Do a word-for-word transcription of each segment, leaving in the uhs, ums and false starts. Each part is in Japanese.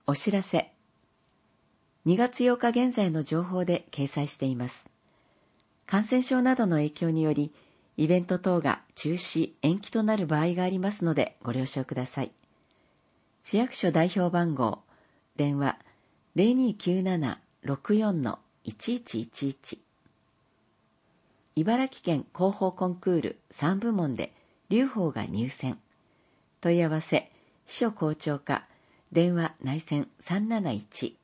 お知らせ。にがつようか現在の情報で掲載しています。感染症などの影響により、イベント等が中止・延期となる場合がありますのでご了承ください。市役所代表番号、電話 ゼロにきゅうなな ろくよん いちいちいちいち。茨城県広報コンクールさんぶもんで留保が入選。問い合わせ、秘書校長課、電話内線さんなないち。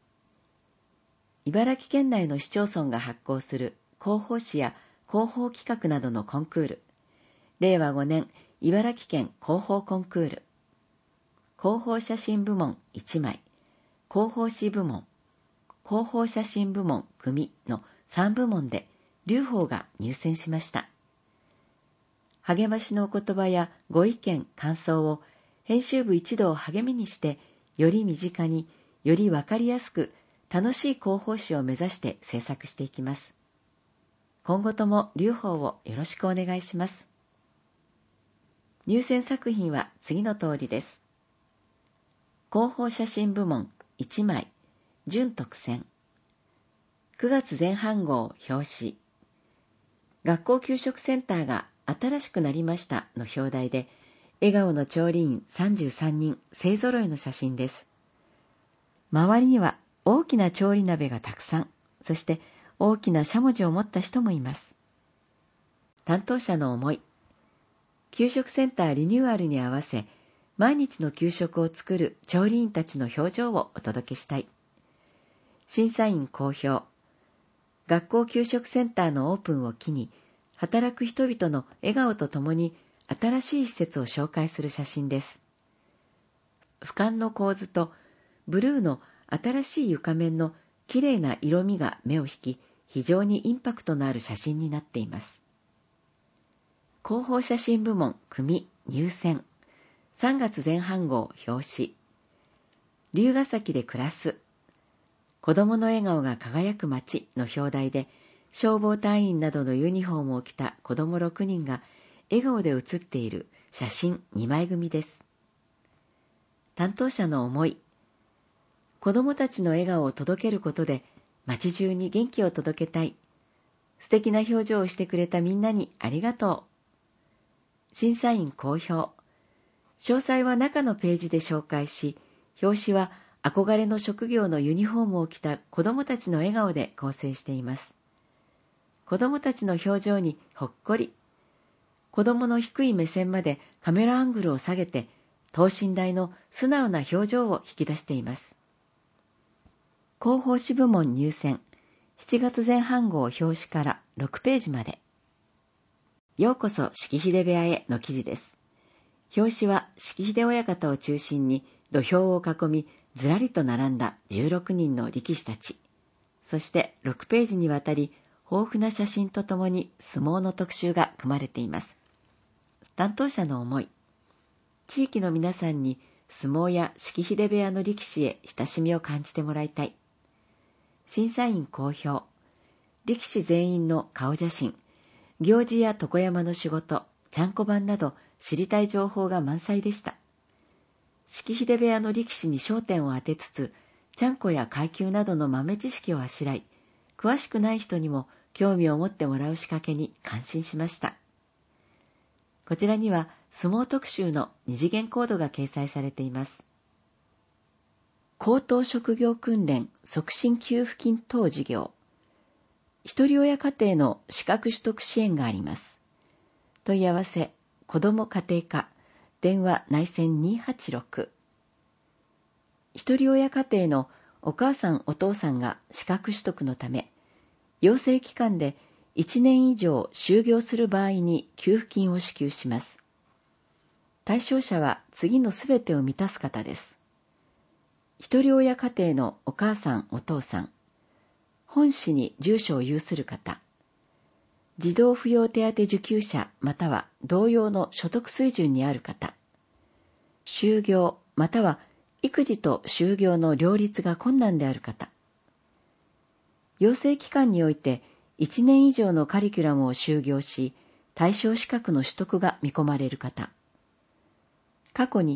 茨城県内の市町村が発行する広報誌や広報企画などのコンクール。れいわごねん茨城県広報コンクール。広報写真部門いちまい、広報誌部門、広報写真部門組のさんぶもんで留保が入選しました。励ましのお言葉やご意見、感想を編集部一同励みにして、より身近に、よりわかりやすく、楽しい広報誌を目指して制作していきます。今後とも留保をよろしくお願いします。入選作品は次の通りです。広報写真部門いちまい、準特選。くがつぜん半号表紙。学校給食センターが新しくなりましたの表題で、笑顔の調理員さんじゅうさんにん勢ぞろいの写真です。周りには大きな調理鍋がたくさん、そして大きなしゃもじを持った人もいます。担当者の思い。給食センターリニューアルに合わせ、毎日の給食を作る調理員たちの表情をお届けしたい。審査員好評。学校給食センターのオープンを機に、働く人々の笑顔とともに新しい施設を紹介する写真です。俯瞰の構図とブルーの新しい床面のきれいな色味が目を引き、非常にインパクトのある写真になっています。広報写真部門組入選。さんがつぜん半号表紙。龍ヶ崎で暮らす。子供の笑顔が輝く街の表題で、消防隊員などのユニフォームを着た子供ろくにんが笑顔で写っている写真にまい組です。担当者の思い。子供たちの笑顔を届けることで街中に元気を届けたい。素敵な表情をしてくれたみんなにありがとう。審査員好評。詳細は中のページで紹介し、表紙は憧れの職業のユニフォームを着た子供たちの笑顔で構成しています。子供たちの表情にほっこり。子供の低い目線までカメラアングルを下げて、等身大の素直な表情を引き出しています。広報誌部門入選。しちがつぜん半号表紙からろくページまで。ようこそ式秀部屋への記事です。表紙は式秀親方を中心に土俵を囲み、ずらりと並んだじゅうろくにんの力士たち。そしてろくページにわたり、豊富な写真とともに相撲の特集が組まれています。担当者の思い。地域の皆さんに相撲や式秀部屋の力士へ親しみを感じてもらいたい。審査員好評。力士全員の顔写真、行事や床山の仕事、ちゃんこ番など知りたい情報が満載でした。式秀部屋の力士に焦点を当てつつ、ちゃんこや階級などの豆知識をあしらい、詳しくない人にも興味を持ってもらう仕掛けに感心しました。こちらには相撲特集の二次元コードが掲載されています。高等職業訓練促進給付金等事業。ひとり親家庭の資格取得支援があります。問い合わせ、子ども家庭課、電話内線にはちろく。ひとり親家庭のお母さんお父さんが資格取得のため、養成期間でいちねん以上就業する場合に給付金を支給します。対象者は次のすべてを満たす方です。ひとり親家庭のお母さんお父さん、本市に住所を有する方、児童扶養手当受給者または同様の所得水準にある方、就業または育児と就業の両立が困難である方、養成期間においていちねん以上のカリキュラムを修業し、対象資格の取得が見込まれる方、過去に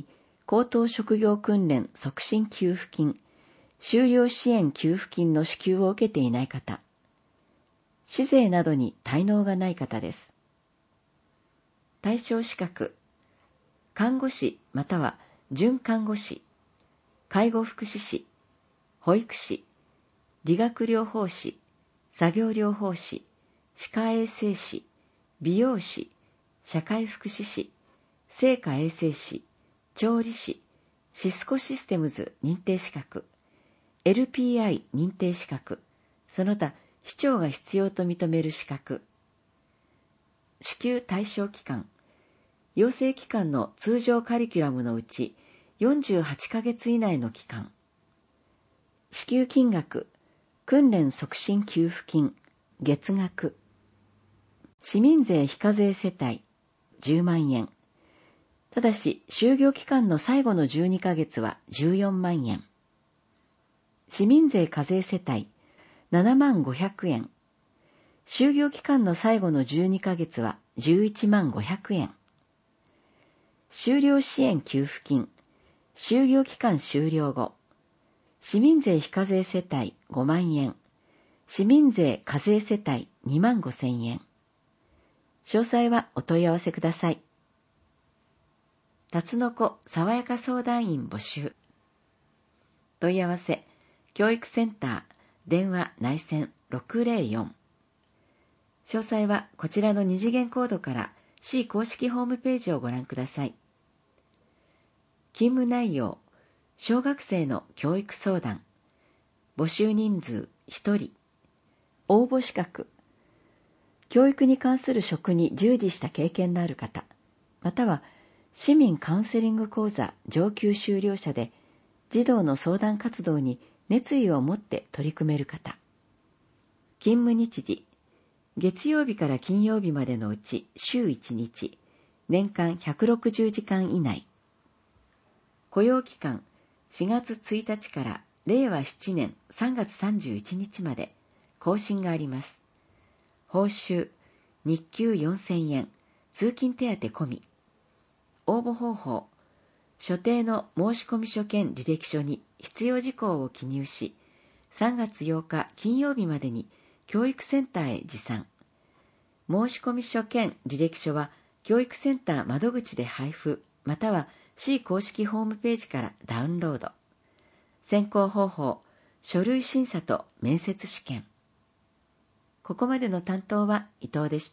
高等職業訓練促進給付金、就業支援給付金の支給を受けていない方、市税などに滞納がない方です。対象資格、看護師または準看護師、介護福祉士、保育士、理学療法士、作業療法士、歯科衛生士、美容師、社会福祉士、生化衛生士、調理師、シスコシステムズ認定資格、エルピーアイ 認定資格、その他市長が必要と認める資格。支給対象期間、養成期間の通常カリキュラムのうちよんじゅうはちかげつ以内の期間。支給金額、訓練促進給付金、月額。市民税非課税世帯、じゅうまんえん。ただし、就業期間の最後のじゅうにかげつはじゅうよんまんえん。市民税課税世帯、ななまんごひゃくえん。就業期間の最後のじゅうにかげつはじゅういちまんごひゃくえん。就業支援給付金、就業期間終了後、市民税非課税世帯ごまんえん、市民税課税世帯にまんごせんえん。詳細はお問い合わせください。たつのこ爽やか相談員募集。問い合わせ、教育センター、電話内線ろくぜろよん。詳細はこちらの二次元コードから市公式ホームページをご覧ください。勤務内容、小学生の教育相談。募集人数ひとり。応募資格。教育に関する職に従事した経験のある方、または市民カウンセリング講座上級修了者で児童の相談活動に熱意を持って取り組める方。勤務日時、月曜日から金曜日までのうち週いちにち、年間ひゃくろくじゅうじかん以内。雇用期間、しがつついたちかられいわななねんさんがつさんじゅういちにちまで更新があります。報酬、日給よんせんえん、通勤手当込み。応募方法、所定の申込書兼履歴書に必要事項を記入し、さんがつようか金曜日までに教育センターへ持参。申込書兼履歴書は教育センター窓口で配布、または市公式ホームページからダウンロード。選考方法、書類審査と面接試験。ここまでの担当は伊藤でした。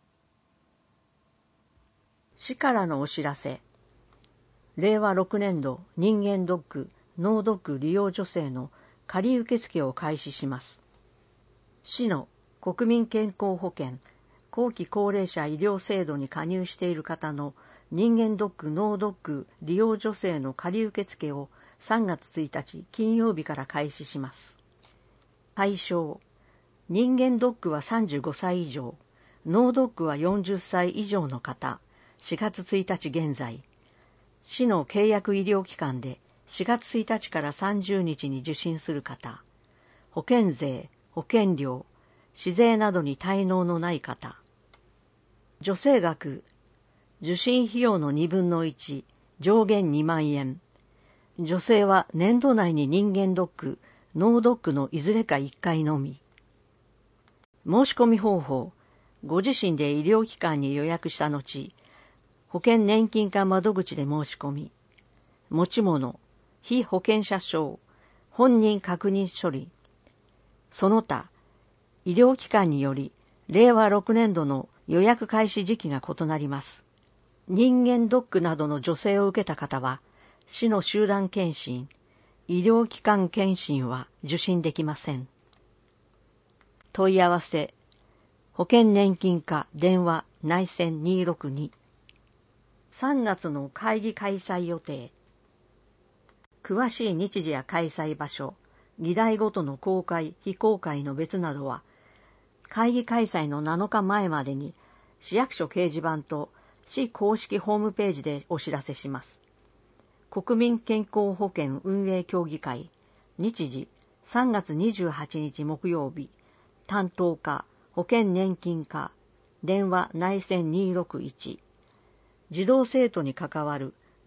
市からのお知らせ。れいわろくねんど人間ドック、脳ドック利用助成の仮受付を開始します。市の国民健康保険、後期高齢者医療制度に加入している方の人間ドック、脳ドック利用助成の仮受付をさんがつついたち金曜日から開始します。対象、人間ドックはさんじゅうごさい以上、脳ドックはよんじゅっさい以上の方、しがつついたち現在、市の契約医療機関でしがつついたちからさんじゅうにちに受診する方、保険税、保険料、市税などに滞納のない方、助成額、受診費用のにぶんのいち、上限にまんえん、助成は年度内に人間ドック、脳ドックのいずれかいっかいのみ。申し込み方法、ご自身で医療機関に予約した後、保険年金課窓口で申し込み、持ち物、被保険者証、本人確認書類、その他、医療機関により、れいわろくねんどの予約開始時期が異なります。人間ドックなどの助成を受けた方は、市の集団検診、医療機関検診は受診できません。問い合わせ、保険年金課電話内線にろくに。さんがつの会議開催予定。詳しい日時や開催場所、議題ごとの公開、非公開の別などは、会議開催のなのかまえまでに市役所掲示板と市公式ホームページでお知らせします。国民健康保険運営協議会、日時さんがつにじゅうはちにち木曜日、担当課、保険年金課、電話内線にろくいち。児童生徒に関わる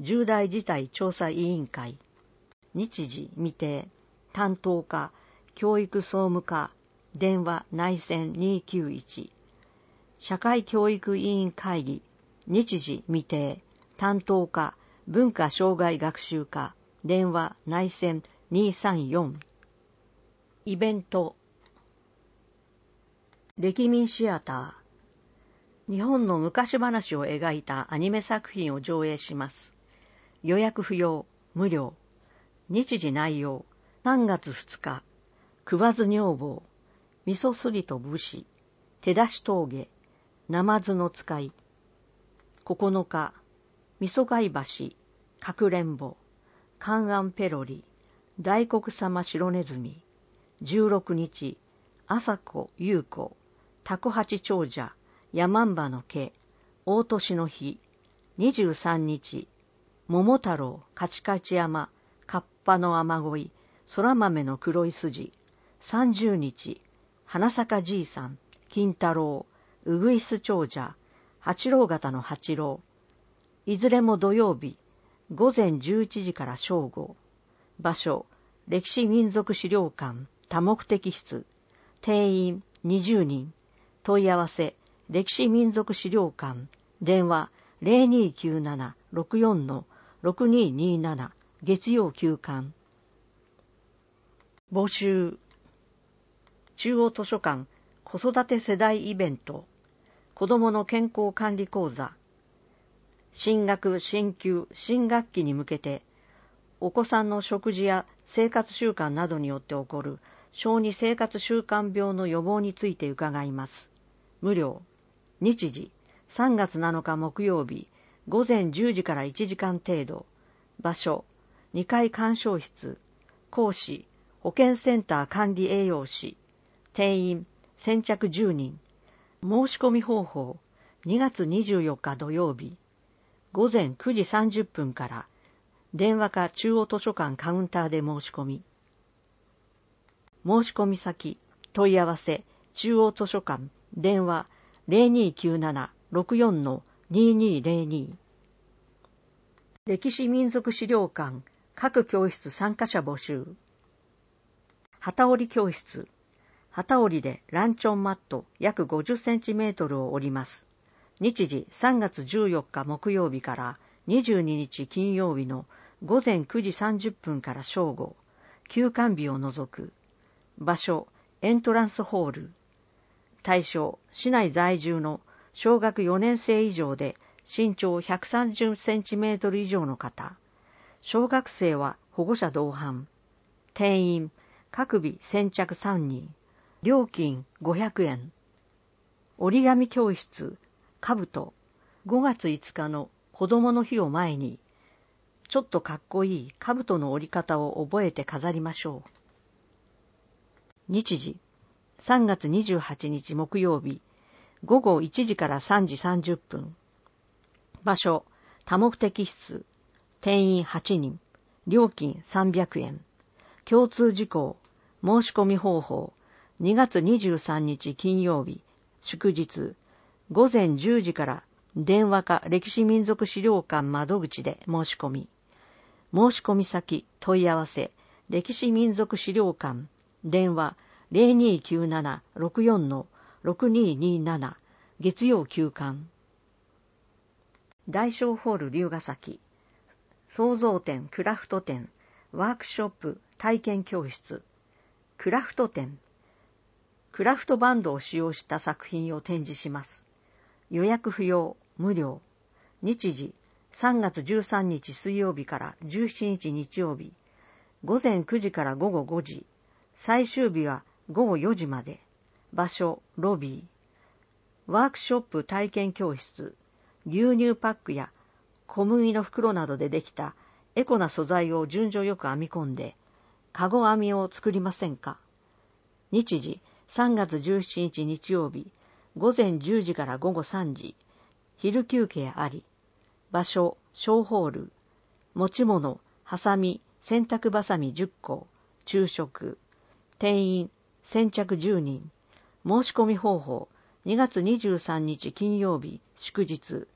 重大事態調査委員会。日時未定。担当課教育総務課電話内線にきゅういち。社会教育委員会議。日時未定。担当課文化障害学習課電話内線にさんよん。イベント。歴民シアター。日本の昔話を描いたアニメ作品を上映します。予約不要、無料。日時内容。さんがつふつか、食わず女房、味噌すりと武士、手出し峠、ナマズの使い。ここのか、味噌貝橋、かくれんぼ、観覧ペロリ、大黒様白ネズミ。じゅうろくにち、朝子優子、タコ八長者、山んばの毛、大年の日。にじゅうさんにち、桃太郎、カチカチ山、カッパの雨乞い、空豆の黒い筋。さんじゅうにち、花坂じいさん、金太郎、うぐいす長者、八郎型の八郎。いずれも土曜日、ごぜんじゅういちじから正午。場所、歴史民族資料館、多目的室。定員にじゅうにん。問い合わせ、歴史民族資料館。電話ゼロにきゅうなな ろくよん ろくにになな。月曜休館。募集。中央図書館子育て世代イベント。子どもの健康管理講座。新学、新級、新学期に向けて、お子さんの食事や生活習慣などによって起こる小児生活習慣病の予防について伺います。無料。日時、さんがつなのか木曜日、ごぜんじゅうじからいちじかん程度。場所、にかい鑑賞室。講師、保健センター管理栄養士。定員、先着じゅうにん。申し込み方法、にがつにじゅうよっか土曜日。ごぜんくじさんじゅっぷんから、電話か中央図書館カウンターで申し込み。申し込み先、問い合わせ、中央図書館、電話ゼロにきゅうなな ろくよん ににゼロに。歴史民族資料館、各教室参加者募集。機織り教室。機織りでランチョンマット約ごじゅっセンチメートルを織ります。日時さんがつじゅうよっか木曜日からにじゅうににち金曜日のごぜんくじさんじゅっぷんから正午。休館日を除く。場所、エントランスホール。対象、市内在住の小学よねんせい以上で身長ひゃくさんじゅっセンチメートル以上の方。小学生は保護者同伴。定員、各日先着さんにん。料金ごひゃくえん。折り紙教室、かぶと。ごがついつかの子供の日を前に、ちょっとかっこいいかぶとの折り方を覚えて飾りましょう。日時、さんがつにじゅうはちにち木曜日、ごごいちじからさんじさんじゅっぷん。場所、多目的室。定員はちにん。料金さんびゃくえん。共通事項、申し込み方法。にがつにじゅうさんにち金曜日、祝日、ごぜんじゅうじから電話か歴史民族資料館窓口で申し込み。申し込み先、問い合わせ、歴史民族資料館、電話ゼロにきゅうなな ろくよん ろくにになな、月曜休館。大正ホール龍ヶ崎、創造展、クラフト展、ワークショップ、体験教室、クラフト展、クラフトバンドを使用した作品を展示します。予約不要、無料。日時、さんがつじゅうさんにち水曜日からじゅうしちにち日曜日。ごぜんくじからごごごじ。最終日はごごよじまで。場所、ロビー。ワークショップ体験教室。牛乳パックや小麦の袋などでできたエコな素材を順序よく編み込んで、かご編みを作りませんか。日時、さんがつじゅうしちにち日曜日、ごぜんじゅうじからごごさんじ。昼休憩あり。場所、小ホール。持ち物、ハサミ、洗濯バサミじゅっこ。昼食。定員、先着じゅうにん。申し込み方法、にがつにじゅうさんにち金曜日、祝日。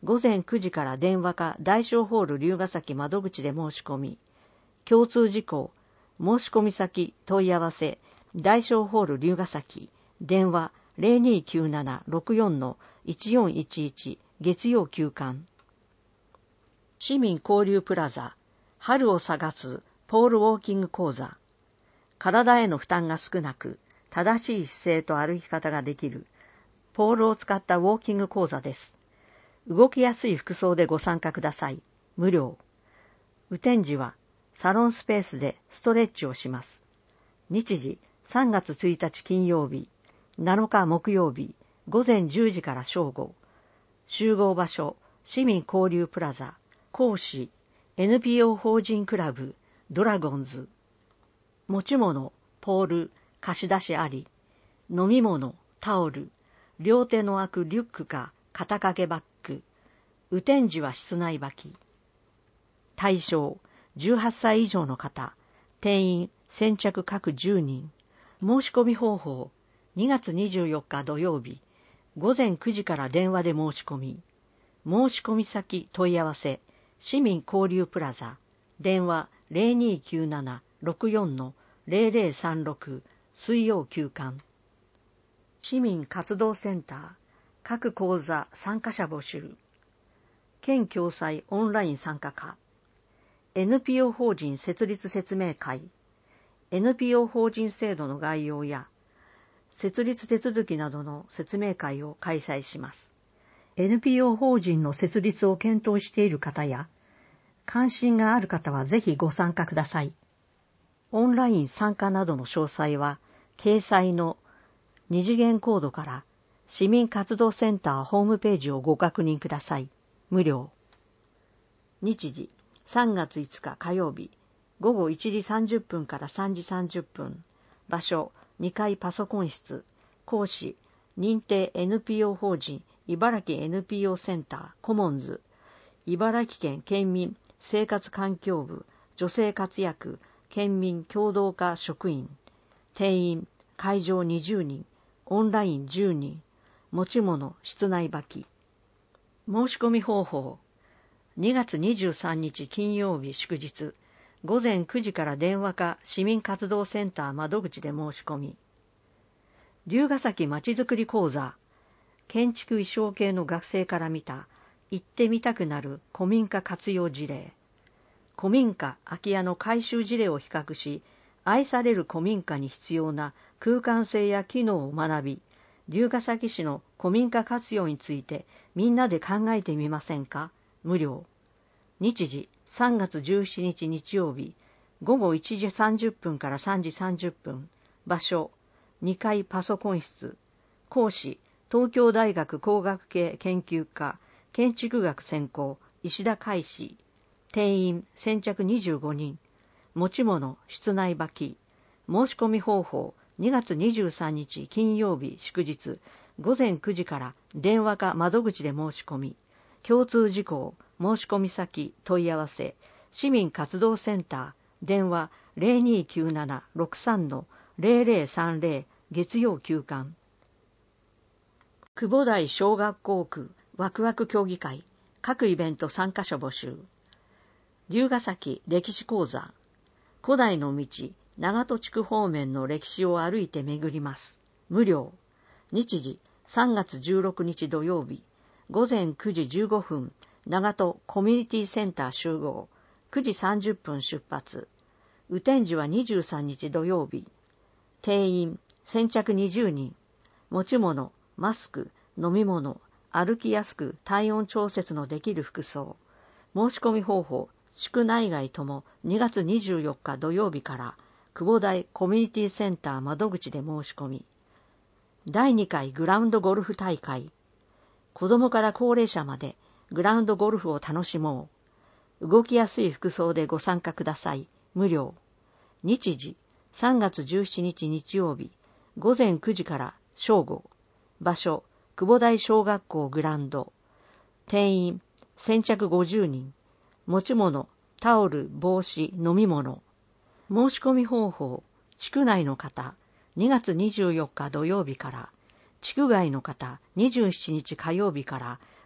午前くじから電話か大正ホール龍ヶ崎窓口で申し込み、共通事項、申し込み先問い合わせ、大正ホール龍ヶ崎、電話 ゼロにーきゅうなな ろくよん のいちよんいちいち、月曜休館。市民交流プラザ、春を探すポールウォーキング講座。体への負担が少なく、正しい姿勢と歩き方ができる、ポールを使ったウォーキング講座です。動きやすい服装でご参加ください。無料。雨天時はサロンスペースでストレッチをします。日時さんがつついたち金曜日、なのか木曜日、午前じゅうじから正午。集合場所、市民交流プラザ。講師、エヌピーオー 法人クラブ、ドラゴンズ。持ち物、ポール、貸し出しあり。飲み物、タオル。両手の開くリュックか肩掛けバッグ。雨天時は室内履き。対象、じゅうはっさい以上の方。定員、先着各じゅうにん。申し込み方法、にがつにじゅうよっか土曜日、午前くじから電話で申し込み。申し込み先問い合わせ、市民交流プラザ。電話 ゼロにーきゅうなな ろくよん のゼロゼロさんろく、水曜休館。市民活動センター、各講座参加者募集。県共催オンライン参加可。エヌピーオー 法人設立説明会。エヌピーオー 法人制度の概要や、設立手続きなどの説明会を開催します。エヌピーオー 法人の設立を検討している方や、関心がある方はぜひご参加ください。オンライン参加などの詳細は、掲載の二次元コードから市民活動センターホームページをご確認ください。無料。日時、さんがついつか火曜日、ごごいちじさんじゅっぷんからさんじさんじゅっぷん。場所、にかいパソコン室。講師、認定 エヌピーオー 法人茨城 エヌピーオー センターコモンズ。茨城県県民生活環境部女性活躍県民共同課職員。定員、会場にじゅうにん、オンラインじゅうにん。持ち物、室内履き。申し込み方法、にがつにじゅうさんにち金曜日祝日、午前くじから電話か市民活動センター窓口で申し込み。龍ヶ崎まちづくり講座、建築衣装系の学生から見た行ってみたくなる古民家活用事例。古民家空き家の改修事例を比較し、愛される古民家に必要な空間性や機能を学び、龍ヶ崎市の古民家活用についてみんなで考えてみませんか。無料。日時、さんがつじゅうしちにち日曜日、ごごいちじさんじゅっぷんからさんじさんじゅっぷん。場所、にかいパソコン室。講師、東京大学工学系研究科、建築学専攻、石田海士。定員、先着にじゅうごにん。持ち物、室内履き。申し込み方法、にがつにじゅうさんにち金曜日祝日、ごぜんくじから電話か窓口で申し込み。共通事項、申し込み先、問い合わせ、市民活動センター、電話 ゼロにーきゅうなな ろくさん のゼロゼロさんゼロ、月曜休館。久保台小学校区ワクワク協議会、各イベント参加者募集。龍ヶ崎歴史講座、古代の道、長門地区方面の歴史を歩いて巡ります。無料。日時、さんがつじゅうろくにち土曜日、ごぜんくじじゅうごふん、長門コミュニティセンター集合、くじさんじゅっぷん出発。雨天時はにじゅうさんにち土曜日。定員、先着にじゅうにん。持ち物、マスク、飲み物、歩きやすく体温調節のできる服装。申し込み方法、地区内外ともにがつにじゅうよっか土曜日から久保台コミュニティセンター窓口で申し込み。だいにかいグラウンドゴルフ大会。子供から高齢者までグラウンドゴルフを楽しもう。動きやすい服装でご参加ください。無料。日時、さんがつじゅうしちにち日曜日、ごぜんくじから正午。場所、久保台小学校グラウンド。定員、先着ごじゅうにん。持ち物、タオル、帽子、飲み物。申し込み方法、地区内の方、にがつにじゅうよっか土曜日から、地区外の方、にじゅうしちにち火曜日から、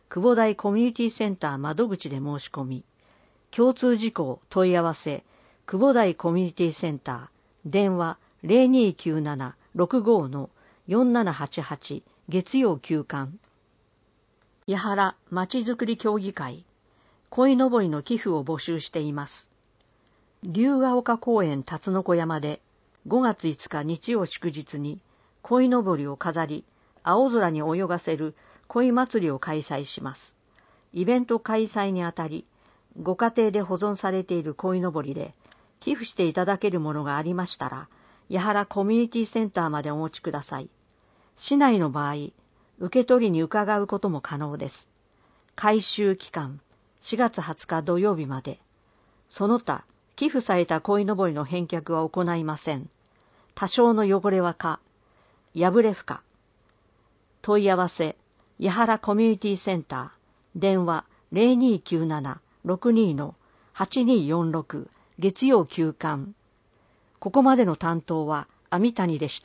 久保台コミュニティセンター窓口で申し込み、共通事項問い合わせ、久保台コミュニティセンター、電話 ゼロにきゅうなな ろくご のよんななはちはち月曜休館。八原まちづくり協議会、鯉のぼりの寄付を募集しています。龍ヶ丘公園辰の子山でごがついつか日曜祝日に鯉のぼりを飾り、青空に泳がせる鯉祭りを開催します。イベント開催にあたり、ご家庭で保存されている鯉のぼりで寄付していただけるものがありましたら、八原コミュニティセンターまでお持ちください。市内の場合、受け取りに伺うことも可能です。回収期間、しがつはつか土曜日まで。その他、寄付された鯉のぼりの返却は行いません。多少の汚れはか、破れ不可。問い合わせ、八原コミュニティセンター、電話 ゼロにきゅうなな ろくに のはちによんろく月曜休館。ここまでの担当は網谷でした。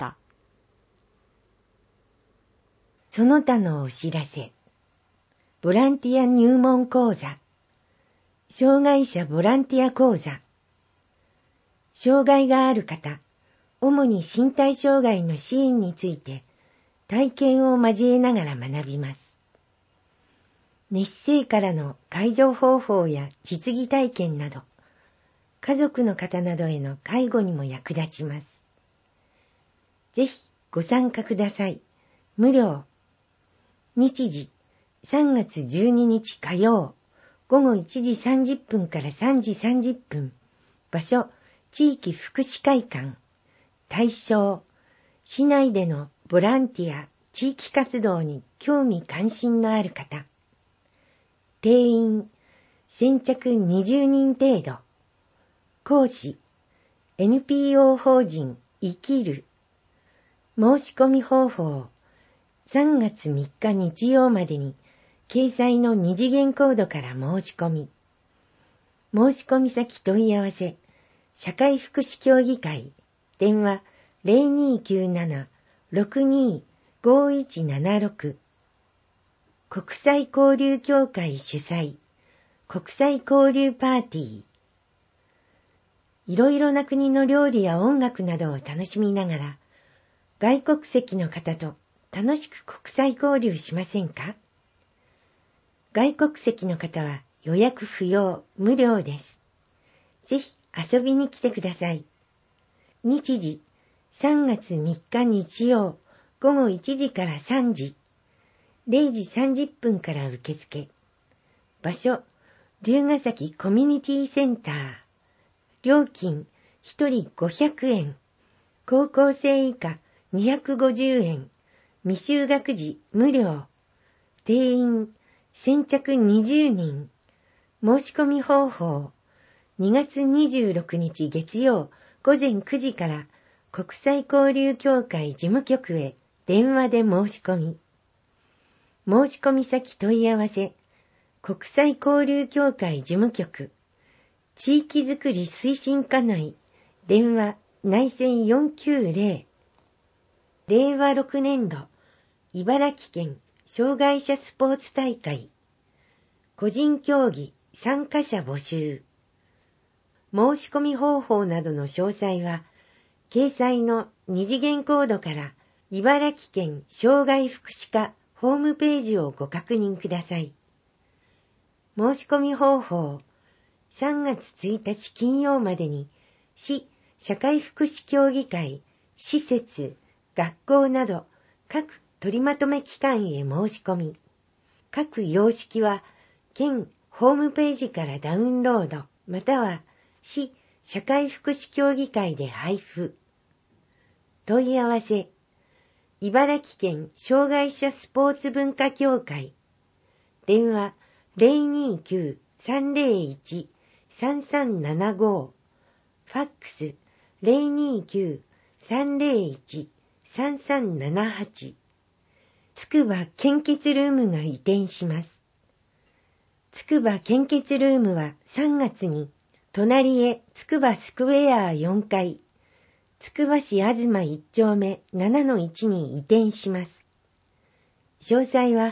その他のお知らせ。ボランティア入門講座。障害者ボランティア講座。障害がある方、主に身体障害の支援について体験を交えながら学びます。熱性からの介助方法や実技体験など、家族の方などへの介護にも役立ちます。ぜひご参加ください。無料。日時、さんがつじゅうににち火曜、ごごいちじさんじゅっぷんからさんじさんじゅっぷん。場所、地域福祉会館。対象、市内でのボランティア、地域活動に興味関心のある方。定員、先着にじゅうにん程度。講師、エヌピーオー 法人生きる。申し込み方法、さんがつみっか日曜までに掲載の二次元コードから申し込み。申し込み先問い合わせ、社会福祉協議会、電話 ゼロにきゅうなな ろくに ごいちななろく。国際交流協会主催、国際交流パーティー。いろいろな国の料理や音楽などを楽しみながら、外国籍の方と楽しく国際交流しませんか？外国籍の方は予約不要、無料です。ぜひ遊びに来てください。日時、さんがつみっか日曜、ごごいちじからさんじ、れいじさんじゅっぷんから受付。場所、龍ヶ崎コミュニティセンター。料金、ひとりごひゃくえん。高校生以下にひゃくごじゅうえん。未就学児無料。定員、先着にじゅうにん。申し込み方法、にがつにじゅうろくにち月曜ごぜんくじから国際交流協会事務局へ電話で申し込み。申し込み先問い合わせ、国際交流協会事務局、地域づくり推進課内、電話内線よんきゅうぜろ。れいわろくねんど、茨城県障害者スポーツ大会、個人競技参加者募集。申し込み方法などの詳細は、掲載の二次元コードから茨城県障害福祉課ホームページをご確認ください。申し込み方法、さんがつついたち金曜までに市社会福祉協議会、施設、学校など各取りまとめ機関へ申し込み。各様式は県ホームページからダウンロードまたは市社会福祉協議会で配布。問い合わせ、茨城県障害者スポーツ文化協会。電話 ゼロにきゅう さんぜろいち さんさんななご。ファックス ゼロにきゅう さんぜろいち さんさんななはち。つくば献血ルームが移転します。つくば献血ルームはさんがつに隣へつくばスクエアよんかい、つくば市東いっちょうめ ななのいち に移転します。詳細は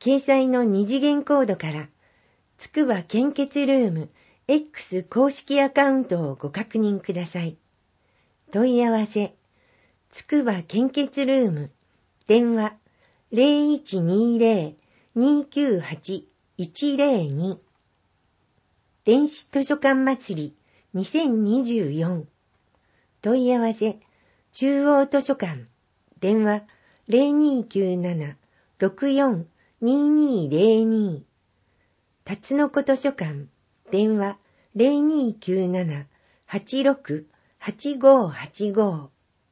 掲載の二次元コードから、つくば献血ルーム X 公式アカウントをご確認ください。問い合わせ、つくば献血ルーム、電話 ゼロいちにゼロ にきゅうはち いちゼロに 電子図書館祭りにせんにじゅうよん問い合わせ中央図書館電話 ゼロにきゅうなな ろくよん ににゼロに たつのこ図書館電話 ゼロにきゅうなな はちろく はちごはちご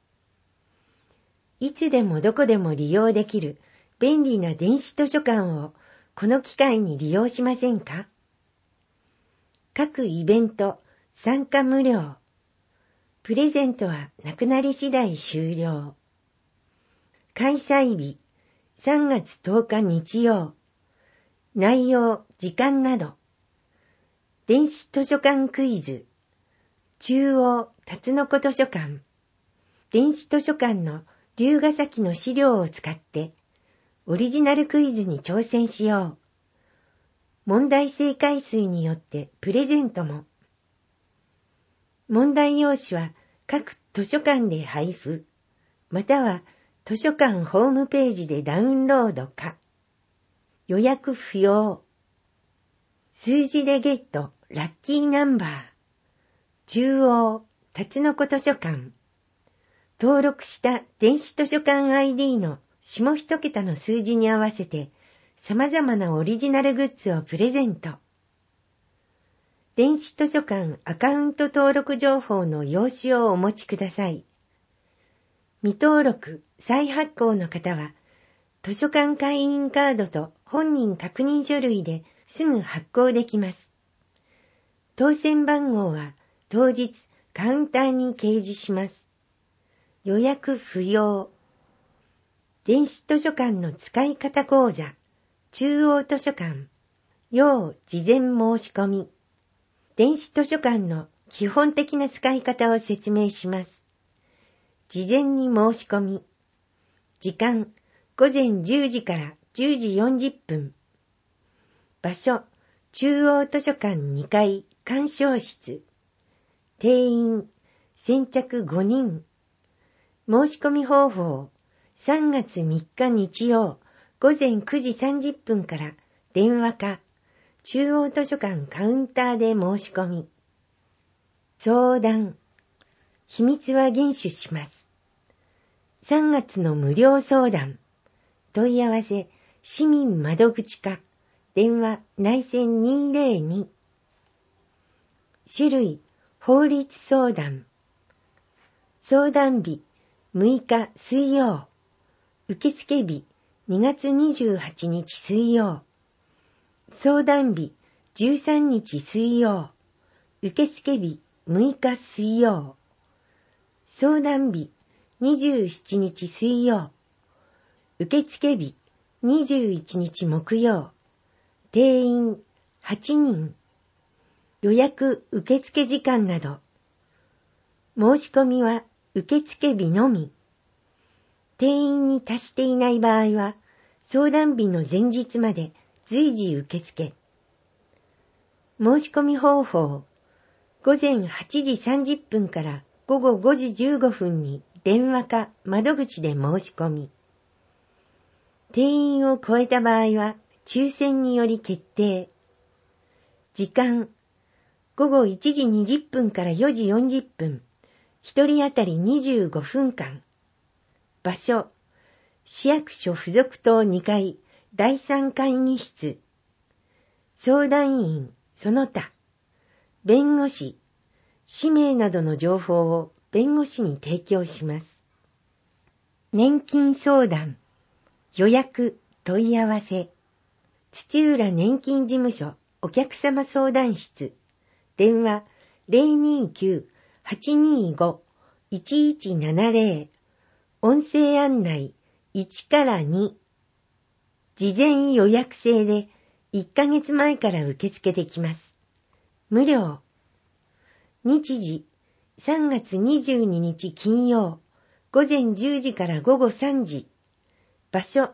いつでもどこでも利用できる便利な電子図書館をこの機会に利用しませんか？各イベント参加無料。プレゼントはなくなり次第終了。開催日さんがつとおか日曜。内容、時間など。電子図書館クイズ。中央たつのこ図書館。電子図書館の龍ヶ崎の資料を使ってオリジナルクイズに挑戦しよう。問題正解数によってプレゼントも。問題用紙は各図書館で配布、または図書館ホームページでダウンロードか。予約不要。数字でゲットラッキーナンバー。中央たつのこ図書館。登録した電子図書館 アイディー の下一桁の数字に合わせて様々なオリジナルグッズをプレゼント。電子図書館アカウント登録情報の用紙をお持ちください。未登録、再発行の方は、図書館会員カードと本人確認書類ですぐ発行できます。当選番号は当日カウンターに掲示します。予約不要。電子図書館の使い方講座、中央図書館、要事前申し込み。電子図書館の基本的な使い方を説明します。事前に申し込み。時間、ごぜんじゅうじからじゅうじよんじゅっぷん。場所、中央図書館にかい、鑑賞室。定員、先着ごにん。申し込み方法、さんがつみっか日曜、ごぜんくじさんじゅっぷんから電話か、中央図書館カウンターで申し込み。相談。秘密は厳守します。さんがつの無料相談。問い合わせ、市民窓口課。電話、内線にゼロに。種類、法律相談。相談日、むいか水曜。受付日、にがつにじゅうはちにち水曜。相談日、じゅうさんにち水曜。受付日、むいか水曜。相談日、にじゅうしちにち水曜。受付日、にじゅういちにち木曜。定員、はちにん。予約受付時間など。申し込みは受付日のみ。定員に達していない場合は、相談日の前日まで随時受付。申し込み方法、ごぜんはちじさんじゅっぷんからごごごじじゅうごふんに電話か窓口で申し込み。定員を超えた場合は抽選により決定。時間、ごごいちじにじゅっぷんからよじよんじゅっぷん、ひとり当たりにじゅうごふんかん。場所、市役所附属棟にかいだいさん会議室。相談員、その他。弁護士、氏名などの情報を弁護士に提供します。年金相談、予約、問い合わせ。土浦年金事務所お客様相談室。電話 ゼロにきゅう はちにご いちいちななゼロ。音声案内いちからに。事前予約制でいっかげつまえから受け付けできます。無料。日時さんがつにじゅうににち金曜、ごぜんじゅうじからごごさんじ。場所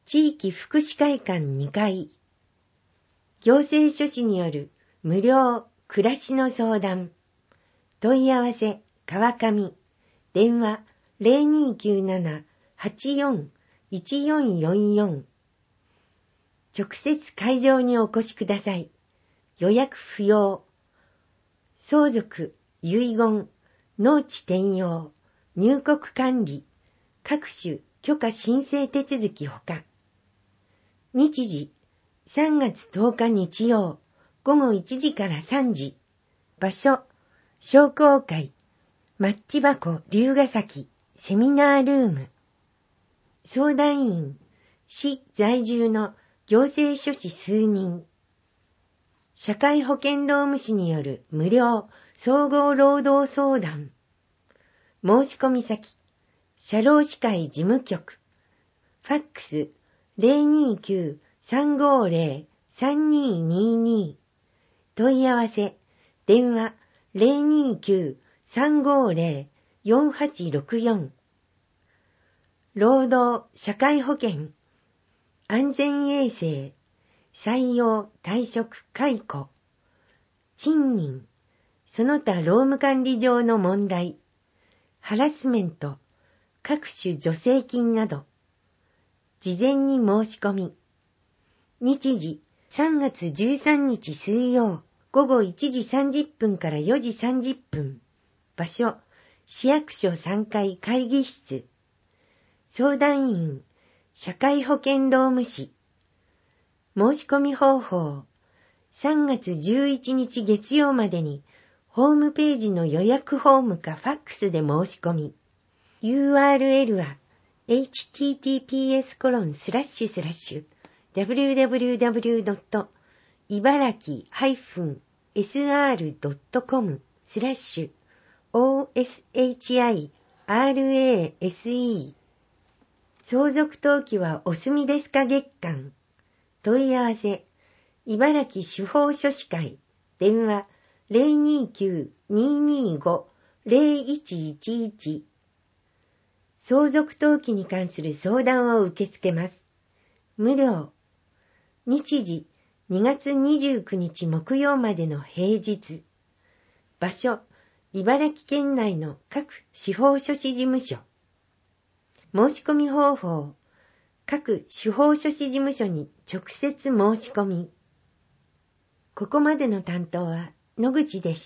地域福祉会館にかい。行政書士による無料暮らしの相談。問い合わせ川上。電話 ゼロにーきゅうなな はちよん いちよんよんよん。直接会場にお越しください。予約不要。相続、遺言、農地転用、入国管理、各種許可申請手続きほか。日時、さんがつとおか日曜、ごごいちじからさんじ。場所、商工会、マッチ箱龍ヶ崎セミナールーム。相談員、市在住の行政書士数人。社会保険労務士による無料総合労働相談。申し込み先、社労士会事務局。ファックス ゼロにーきゅう さんごーぜろ さんにーにーにー。問い合わせ、電話 ゼロにーきゅう さんごーぜろ よんはちろくよん。労働社会保険、安全衛生、採用退職解雇、賃金、その他労務管理上の問題、ハラスメント、各種助成金など、事前に申し込み。日時、さんがつじゅうさんにち水曜、ごごいちじさんじゅっぷんからよじさんじゅっぷん。場所、市役所さんがい会議室。相談員、社会保険労務士。申し込み方法、さんがつじゅういちにち月曜までに、ホームページの予約フォームかファックスで申し込み。ユーアールエル は、エイチティーティーピーエスコロンスラッシュスラッシュダブリューダブリューダブリュードットいばらき エスアールドットコム スラッシュ オーエスエイチアイアールエーエスイー。相続登記はお済みですか月間。問い合わせ、茨城司法書士会、電話 ゼロにーきゅう にーにーご ゼロいちいちいち。相続登記に関する相談を受け付けます。無料。日時、にがつにじゅうくにち木曜までの平日。場所、茨城県内の各司法書士事務所。申し込み方法、各司法書士事務所に直接申し込み。ここまでの担当は野口でした。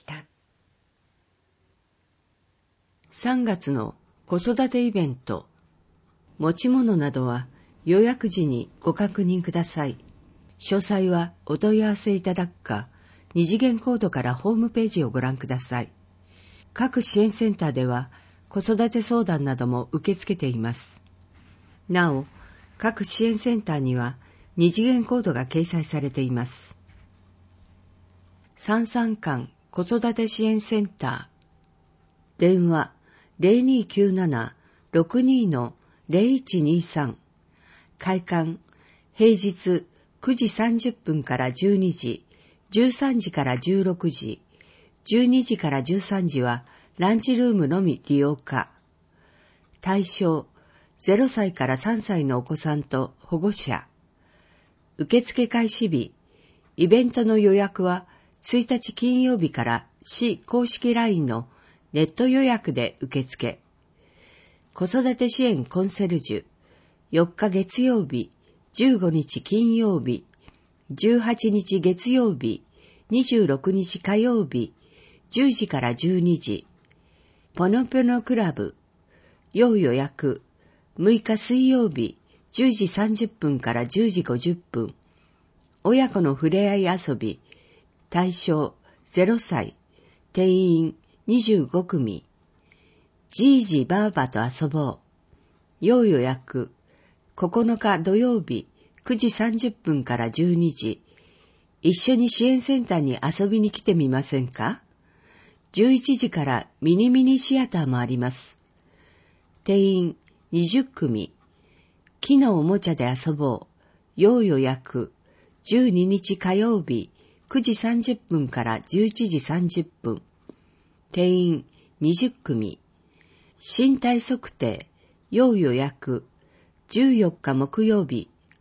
さんがつの子育てイベント。持ち物などは予約時にご確認ください。詳細はお問い合わせいただくか、二次元コードからホームページをご覧ください。各支援センターでは子育て相談なども受け付けています。なお、各支援センターには二次元コードが掲載されています。三三館子育て支援センター。電話 ゼロにーきゅうなな ろくにー ゼロいちにさん。開館平日くじさんじゅっぷんからじゅうにじ、じゅうさんじからじゅうろくじ、じゅうにじからじゅうさんじはランチルームのみ利用可。対象ゼロさいからさんさいのお子さんと保護者。受付開始日、イベントの予約はついたち金曜日から市公式 ライン のネット予約で受付。子育て支援コンセルジュ、よっか月曜日、じゅうごにち金曜日、じゅうはちにち月曜日、にじゅうろくにち火曜日、じゅうじからじゅうにじ。ぽのぽのクラブ、要予約、むいか水曜日、じゅうじさんじゅっぷんからじゅうじごじゅっぷん。親子のふれあい遊び、対象ゼロさい、定員にじゅうごくみ。じいじばあばと遊ぼう。要予約、ここのか土曜日、くじさんじゅっぷんからじゅうにじ。一緒に支援センターに遊びに来てみませんか？じゅういちじからミニミニシアターもあります。定員にじゅっくみ。木のおもちゃで遊ぼう。要予約。じゅうににち火曜日、くじさんじゅっぷんからじゅういちじさんじゅっぷん。定員にじゅっくみ。身体測定。要予約。じゅうよっか木曜日、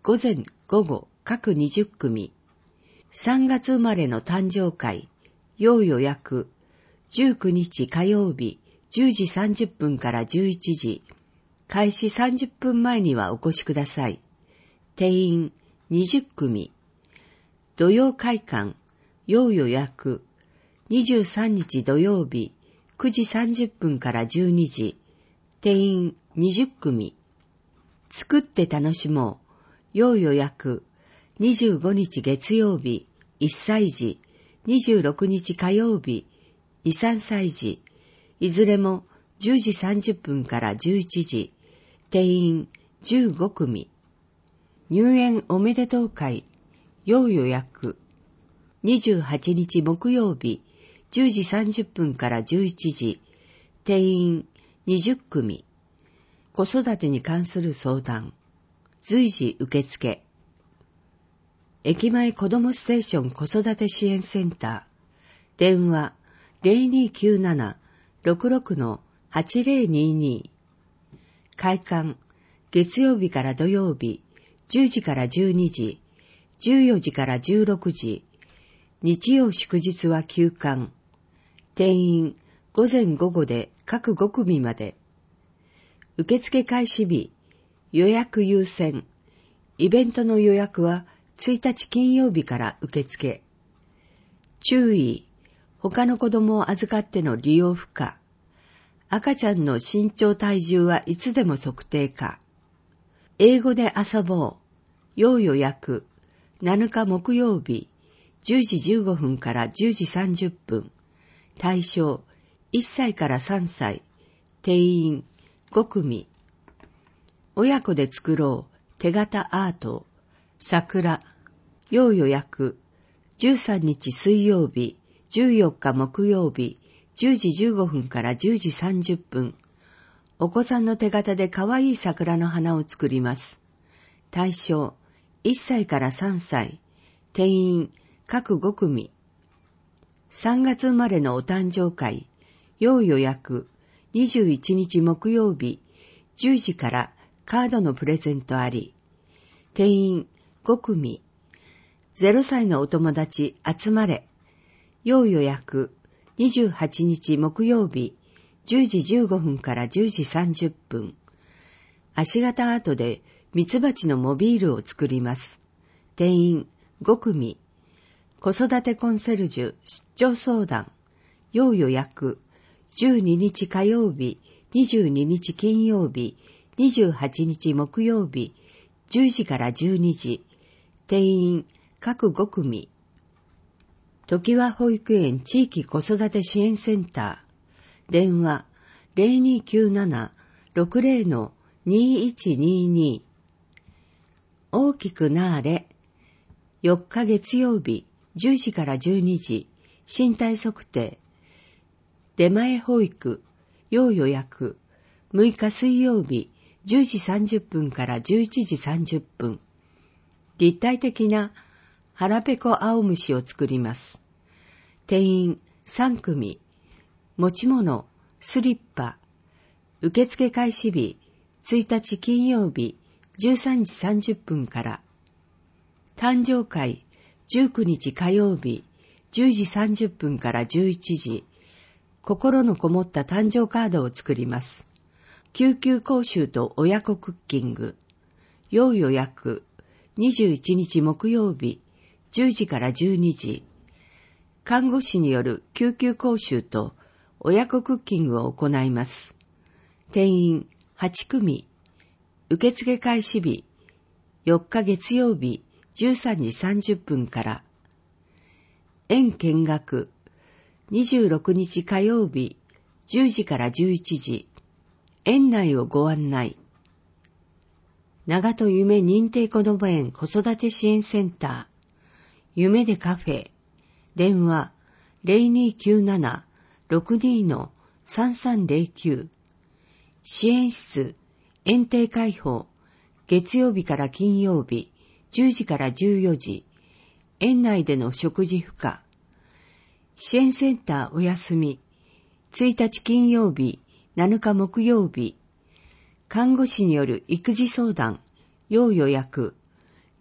午前午後各にじゅっくみ。さんがつ生まれの誕生会、要予約、じゅうくにち火曜日、じゅうじさんじゅっぷんからじゅういちじ、開始さんじゅっぷんまえにはお越しください。定員にじゅっくみ。土曜会館、要予約、にじゅうさんにち土曜日、くじさんじゅっぷんからじゅうにじ、定員にじゅっくみ。作って楽しもう、要予約、にじゅうごにち月曜日、いっさい児、にじゅうろくにち火曜日、に、さんさい児、いずれもじゅうじさんじゅっぷんからじゅういちじ、定員じゅうごくみ。入園おめでとう会、要予約、にじゅうはちにち木曜日、じゅうじさんじゅっぷんからじゅういちじ、定員にじゅっくみ。子育てに関する相談、随時受付。駅前子どもステーション子育て支援センター、電話 ゼロにきゅうなな ろくろく はちゼロにに。開館、月曜日から土曜日、じゅうじからじゅうにじ、じゅうよじからじゅうろくじ、日曜祝日は休館。定員、午前午後で各ごくみまで。受付開始日、予約優先。イベントの予約はついたち金曜日から受付。注意、他の子供を預かっての利用不可。赤ちゃんの身長体重はいつでも測定可。英語で遊ぼう。要予約。なのか木曜日、じゅうじじゅうごふんからじゅうじさんじゅっぷん。対象、いっさいからさんさい。定員、ごくみ。親子で作ろう。手形アート。桜。要予約。じゅうさんにち水曜日、じゅうよっか木曜日、じゅうじじゅうごふんからじゅうじさんじゅっぷん。お子さんの手形でかわいい桜の花を作ります。対象、いっさいからさんさい。定員、各ごくみ。さんがつ生まれのお誕生会、要予約、にじゅういちにち木曜日、じゅうじからカードのプレゼントあり。定員、ごくみ。ゼロさいのお友達集まれ。要予約、にじゅうはちにち木曜日、じゅうじじゅうごふんからじゅうじさんじゅっぷん。足型アートでミツバチのモビールを作ります。定員、ごくみ。子育てコンセルジュ出張相談。要予約、じゅうににち火曜日、にじゅうににち金曜日、にじゅうはちにち木曜日、じゅうじからじゅうにじ。定員、各ごくみ。常盤保育園地域子育て支援センター。電話 ゼロにきゅうなな ろくゼロ にいちにに。大きくなーれ。よっか月曜日、じゅうじからじゅうにじ、身体測定。出前保育、要予約。むいか水曜日、じゅうじさんじゅっぷんからじゅういちじさんじゅっぷん。立体的な腹ペコ青虫を作ります。定員さんくみ。持ち物、スリッパ。受付開始日、ついたち金曜日、じゅうさんじさんじゅっぷんから。誕生会、じゅうくにち火曜日、じゅうじさんじゅっぷんからじゅういちじ。心のこもった誕生カードを作ります。救急講習と親子クッキング。要予約、にじゅういちにち木曜日、じゅうじからじゅうにじ。看護師による救急講習と親子クッキングを行います。定員はちくみ。受付開始日、よっか月曜日、じゅうさんじさんじゅっぷんから。園見学、にじゅうろくにち火曜日、じゅうじからじゅういちじ。園内をご案内。長門夢認定こども園子育て支援センター。夢でカフェ。電話 ゼロにきゅうなな ろくにの さんさんゼロきゅう。支援室、園庭開放。月曜日から金曜日、じゅうじからじゅうよじ。園内での食事不可。支援センターお休み。ついたち金曜日、なのか木曜日。看護師による育児相談、要予約。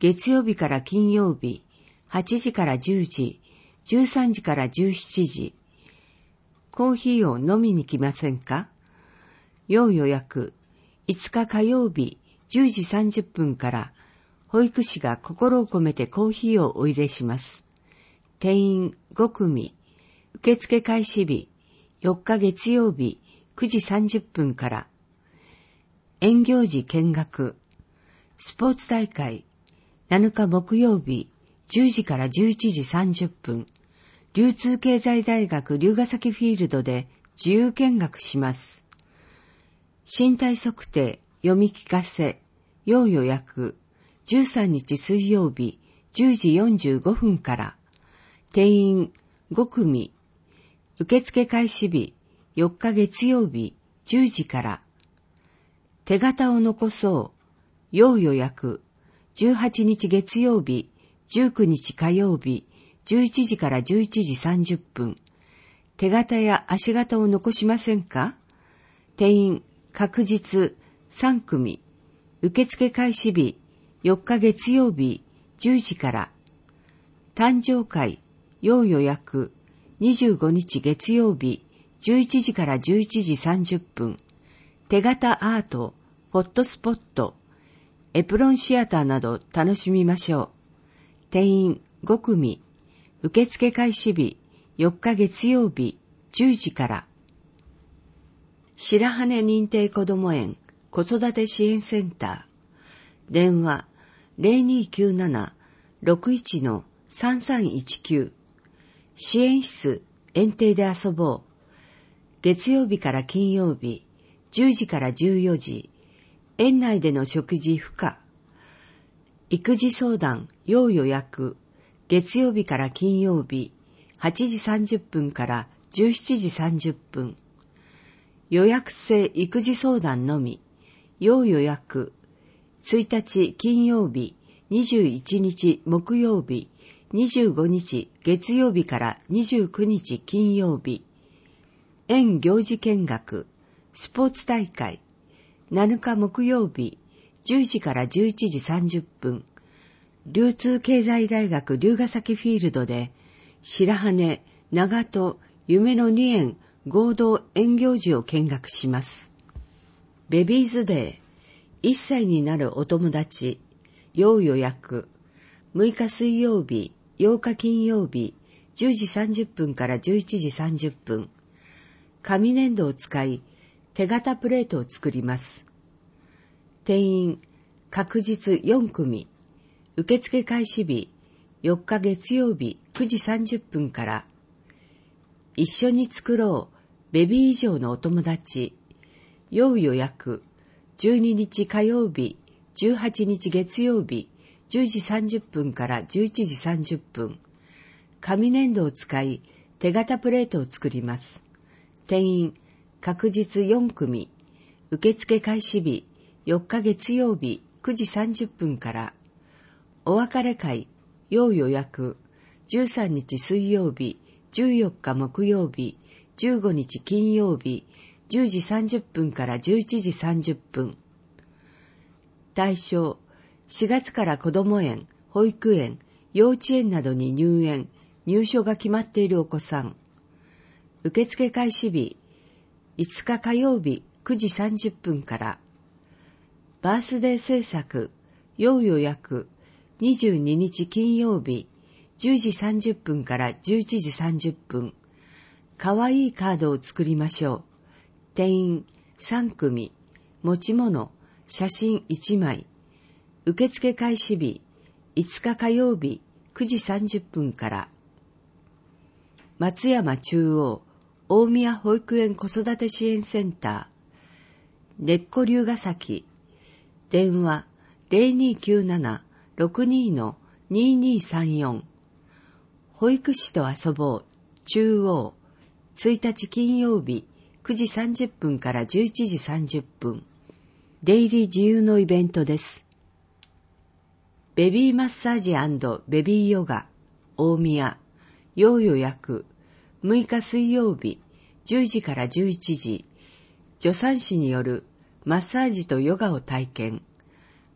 月曜日から金曜日、はちじからじゅうじ、じゅうさんじからじゅうしちじ。コーヒーを飲みに来ませんか？要予約、いつか火曜日、じゅうじさんじゅっぷんから、保育士が心を込めてコーヒーをお入れします。定員ごくみ、受付開始日、よっか月曜日、くじさんじゅっぷんから、園行事見学、スポーツ大会、なのか木曜日、じゅうじからじゅういちじさんじゅっぷん、流通経済大学龍ヶ崎フィールドで自由見学します。身体測定、読み聞かせ、要予約、じゅうさんにち水曜日、じゅうじよんじゅうごふんから、定員ごくみ、受付開始日、よっか月曜日、じゅうじから、手形を残そう、要予約、じゅうはちにち月曜日、じゅうくにち火曜日、じゅういちじからじゅういちじさんじゅっぷん。手形や足形を残しませんか？定員確実さんくみ。受付開始日よっか月曜日じゅうじから。誕生会要予約にじゅうごにち月曜日じゅういちじからじゅういちじさんじゅっぷん。手形アート、フォットスポット、エプロンシアターなど楽しみましょう。定員ごくみ。受付開始日よっか月曜日じゅうじから。白羽認定こども園子育て支援センター。電話 ゼロにきゅうなな ろくいち さんさんいちきゅう。支援室園庭で遊ぼう。月曜日から金曜日じゅうじからじゅうよじ。園内での食事不可。育児相談要予約。月曜日から金曜日、はちじさんじゅっぷんからじゅうしちじさんじゅっぷん。予約制育児相談のみ、要予約、ついたち金曜日、にじゅういちにち木曜日、にじゅうごにち月曜日からにじゅうくにち金曜日。園行事見学、スポーツ大会、なのか木曜日、じゅうじからじゅういちじさんじゅっぷん。流通経済大学龍ヶ崎フィールドで白羽、長門、夢のに園合同園行事を見学します。ベビーズデー、いっさいになるお友達、要予約、むいか水曜日、ようか金曜日、じゅうじさんじゅっぷんからじゅういちじさんじゅっぷん。紙粘土を使い、手形プレートを作ります。定員、確実よんくみ。受付開始日、よっか月曜日くじさんじゅっぷんから、一緒に作ろう、ベビー以上のお友達、要予約、じゅうににち火曜日、じゅうはちにち月曜日、じゅうじさんじゅっぷんからじゅういちじさんじゅっぷん。紙粘土を使い、手形プレートを作ります。定員、確実よんくみ。受付開始日、よっか月曜日くじさんじゅっぷんから、お別れ会、要予約、じゅうさんにち水曜日、じゅうよっか木曜日、じゅうごにち金曜日、じゅうじさんじゅっぷんからじゅういちじさんじゅっぷん。対象、しがつから子ども園、保育園、幼稚園などに入園、入所が決まっているお子さん。受付開始日、いつか火曜日くじさんじゅっぷんから。バースデー制作、要予約、にじゅうににち金曜日、じゅうじさんじゅっぷんからじゅういちじさんじゅっぷん。かわいいカードを作りましょう。定員さんくみ。持ち物、写真いちまい。受付開始日、いつか火曜日くじさんじゅっぷんから。松山中央、大宮保育園子育て支援センター。根っこ龍ヶ崎。電話ゼロにきゅうなな ろくに ににさんよん。保育士と遊ぼう中央、ついたち金曜日くじさんじゅっぷんからじゅういちじさんじゅっぷん。出入り自由のイベントです。ベビーマッサージ&ベビーヨガ大宮、要予約、むいか水曜日じゅうじからじゅういちじ。助産師によるマッサージとヨガを体験。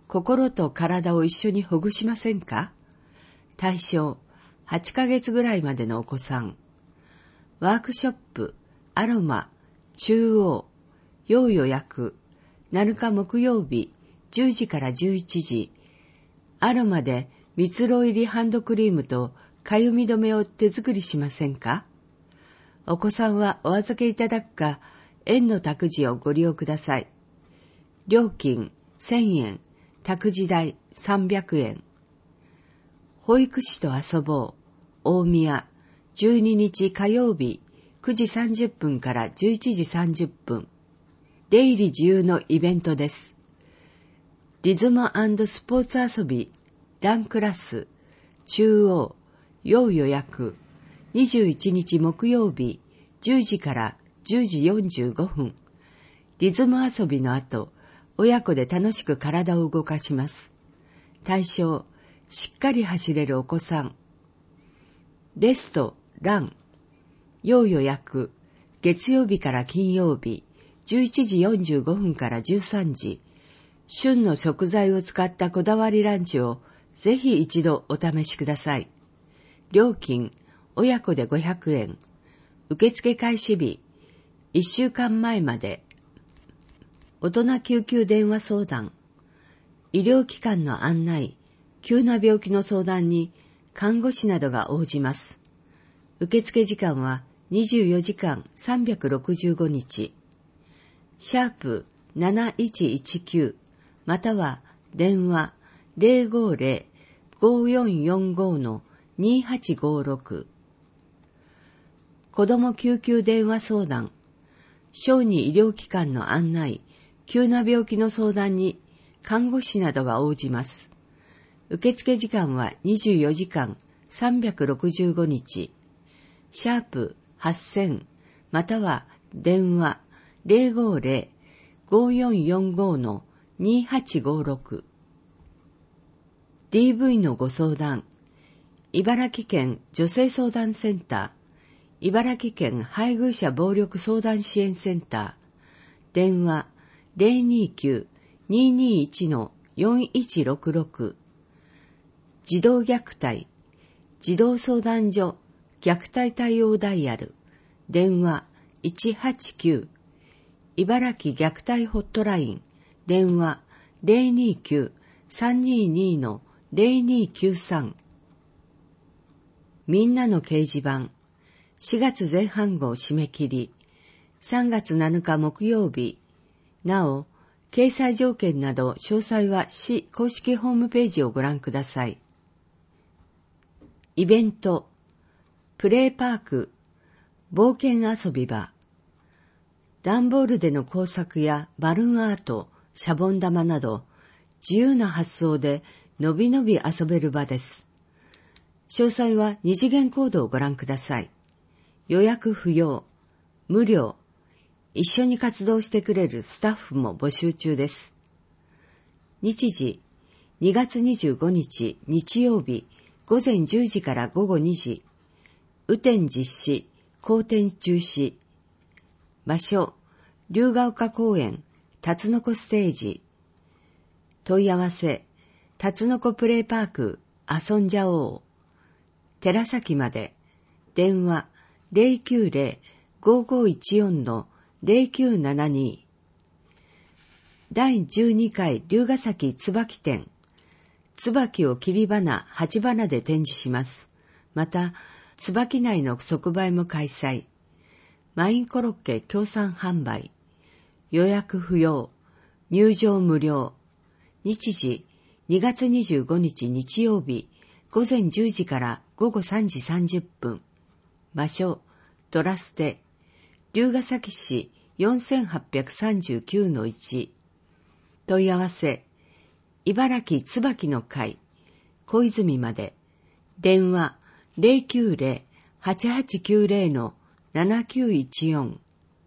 心と体を一緒にほぐしませんか？対象、はちかげつぐらいまでのお子さん。ワークショップ、アロマ、中央、要予約、なのか木曜日、じゅうじからじゅういちじ。アロマで蜜蝋入りハンドクリームとかゆみ止めを手作りしませんか？お子さんはお預けいただくか、園の託児をご利用ください。料金せんえん、託児代さんびゃくえん。保育士と遊ぼう、大宮、じゅうににち火曜日、くじさんじゅっぷんからじゅういちじさんじゅっぷん。出入り自由のイベントです。リズム&スポーツ遊び、ランクラス、中央、要予約、にじゅういちにち木曜日、じゅうじからじゅうじよんじゅうごふん。リズム遊びの後、親子で楽しく体を動かします。対象、しっかり走れるお子さん。レスト、ラン、要予約、月曜日から金曜日、じゅういちじよんじゅうごふんからじゅうさんじ。旬の食材を使ったこだわりランチをぜひ一度お試しください。料金、親子でごひゃくえん。受付開始日、いっしゅうかんまえまで。大人救急電話相談、医療機関の案内、急な病気の相談に看護師などが応じます。受付時間はにじゅうよじかんさんびゃくろくじゅうごにち。シャープなないちいちきゅうまたは電話 ゼロごゼロ ごよんよんご のにはちごろく。子ども救急電話相談、小児医療機関の案内、急な病気の相談に看護師などが応じます。受付時間はにじゅうよじかんさんびゃくろくじゅうごにち。シャープはっせんまたは電話 ゼロごゼロ ごよんよんご のにはちごろく。ディーブイ のご相談、茨城県女性相談センター、茨城県配偶者暴力相談支援センター、電話 ゼロにきゅう にーにーいち のよんいちろくろく。児童虐待、児童相談所虐待対応ダイヤル、電話いちはちきゅう。茨城虐待ホットライン、電話 ゼロにきゅう さんにーにー のゼロにーきゅうさん。みんなの掲示板、しがつ前半号締め切り、さんがつなのか木曜日。なお、掲載条件など詳細は市公式ホームページをご覧ください。イベント、プレイパーク、冒険遊び場、段ボールでの工作やバルーンアート、シャボン玉など、自由な発想でのびのび遊べる場です。詳細は二次元コードをご覧ください。予約不要、無料、一緒に活動してくれるスタッフも募集中です。日時、にがつにじゅうごにち日曜日、ごぜんじゅうじからごごにじ。雨天実施、後天中止。場所、龍ヶ丘公園、タツノコステージ。問い合わせ、タツノコプレイパーク、遊んじゃおう。寺崎まで、電話 ゼロきゅうゼロ ごごいちよん のゼロきゅうななに。だいじゅうにかい龍ヶ崎椿展。椿を切り花、鉢花で展示します。また、椿内の即売も開催。マインコロッケ協賛販売。予約不要。入場無料。日時、にがつにじゅうごにち日曜日、ごぜんじゅうじからごごさんじさんじゅっぷん。場所、トラステ。龍ヶ崎市 よんはっさんきゅうのいち。問い合わせ、茨城椿の会、小泉まで。電話ゼロきゅうゼロ はちはちきゅうゼロ のななきゅういちよん。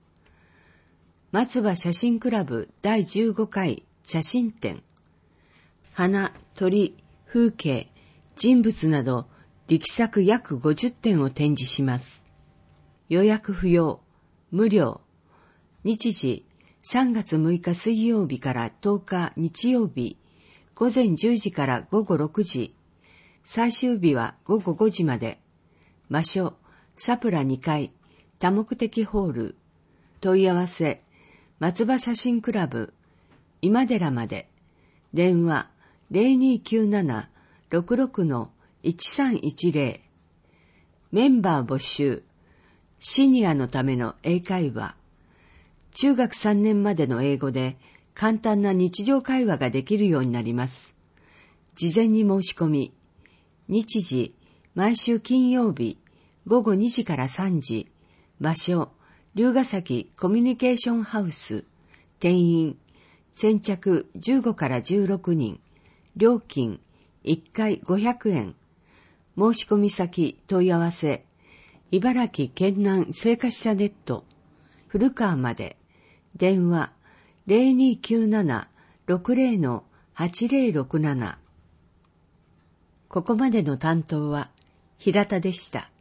松葉写真クラブだいじゅうごかい写真展。花、鳥、風景、人物など力作約ごじゅってんを展示します。予約不要、無料。日時、さんがつむいか水曜日からとおか日曜日、 午前じゅうじから午後ろくじ、最終日は午後ごじまで。場所、サプラにかい、多目的ホール。問い合わせ、松葉写真クラブ、今寺まで。電話、ゼロにきゅうなな ろくろく いちさんいちゼロ。メンバー募集。シニアのための英会話。中学さんねんまでの英語で簡単な日常会話ができるようになります。事前に申し込み。日時、毎週金曜日、午後にじからさんじ。場所、龍ヶ崎コミュニケーションハウス。定員、先着じゅうごからじゅうろくにん。料金、いっかいごひゃくえん。申し込み先、問い合わせ。茨城県南生活者ネット。古川まで。電話、ゼロにきゅうなな ろくゼロ はちゼロろくなな。ここまでの担当は平田でした。